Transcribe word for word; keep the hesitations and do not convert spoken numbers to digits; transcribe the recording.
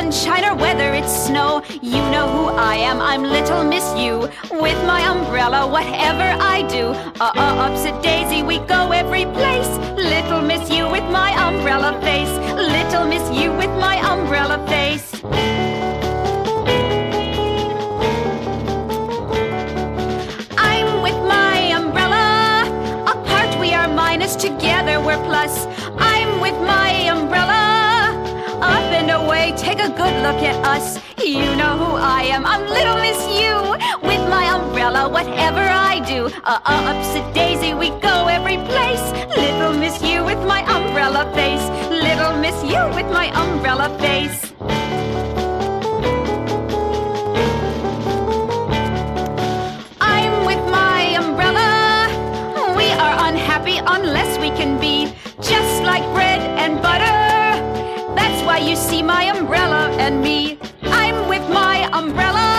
sunshine or whether it's snow. You know who I am, I'm Little Miss You. With my umbrella, whatever I do, uh-uh, upsy daisy, we go every place. Little Miss You with my umbrella face. Little Miss You with my umbrella face. I'm with my umbrella. Apart we are minus, together we're plus. I'm with my umbrella. Up and away, take a good look at us. You know who I am, I'm Little Miss You. With my umbrella, whatever I do, uh-uh, upsy daisy, we go every place. Little Miss You with my umbrella face. Little Miss You with my umbrella face. I'm with my umbrella. We are unhappy unless we can be just like bread and butter. That's why you see my umbrella and me. I'm with my umbrella.